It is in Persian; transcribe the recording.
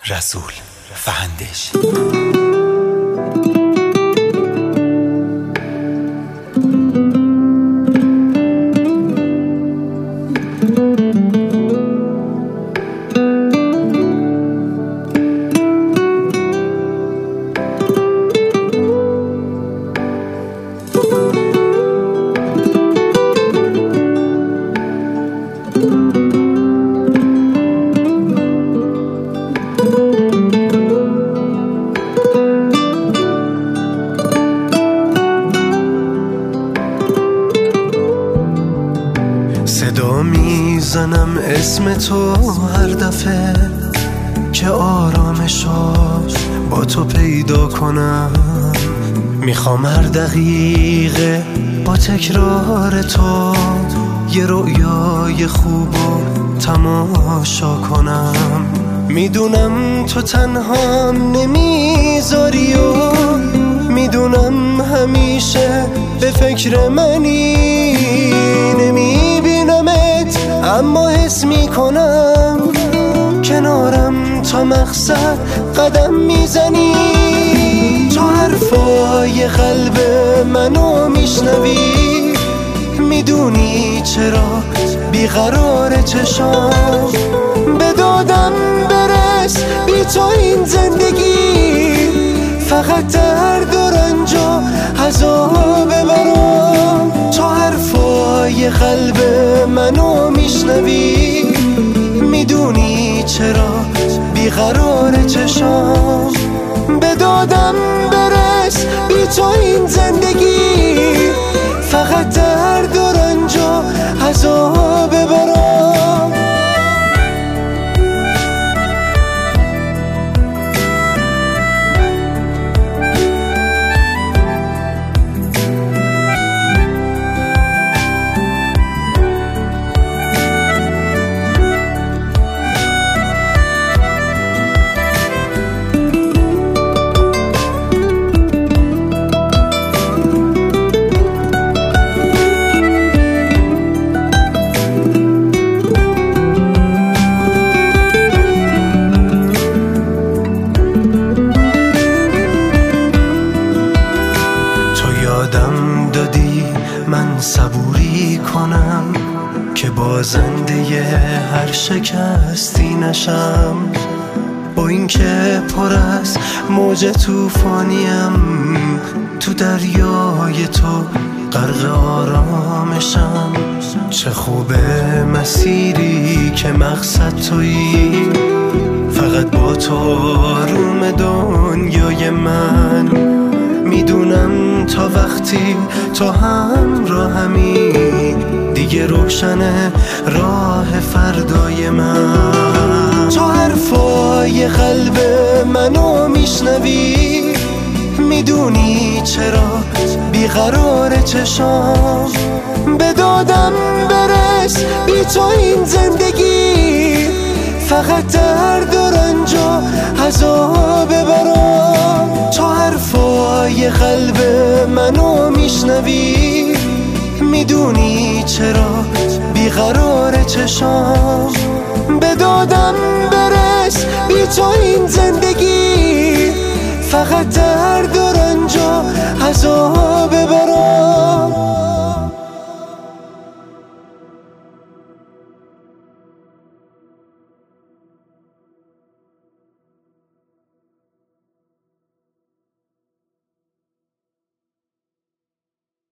رسول فهندش. صدا میزنم اسم تو هر دفعه که آرامشو با تو پیدا کنم. میخوام هر دقیقه با تکرار تو یه رؤیای خوبو تماشا کنم. میدونم تو تنها نمیذاری و میدونم همیشه به فکر منی. نمیبینمت اما حس میکنم کنارم تا مقصد قدم میزنی. تو حرفای قلب منو میشنوی، میدونی چرا بیقرار چشام. به دادم برس بی تو این زندگی، فقط درد و رنج و عذاب برام. تو حرفای قلب منو میشنوی، میدونی چرا بیقرار چشام. به دادم برس بی تو این زندگی، فقط درد و رنج و عذاب برام. یادم دادی من صبوری کنم که بازنده هر شکستی نشم. با اینکه پر از موج طوفانیم، تو دریای تو غرق آرامشم. چه خوبه مسیری که مقصد تویی، فقط با تو آروم دنیای من. میدونم تا وقتی تو همراهمی، دیگه روشنه راه فردای من. تو حرفای قلب منو میشنوی، میدونی چرا بیقرار چشام. به دادم برس بی تو این زندگی، فقط درد و رنج و عذاب برام. تو حرفای قلب منو میشنوی، میدونی چرا بیقرار چشام. به دادم برس بی تو این زندگی، فقط درد و رنج و عذاب برام.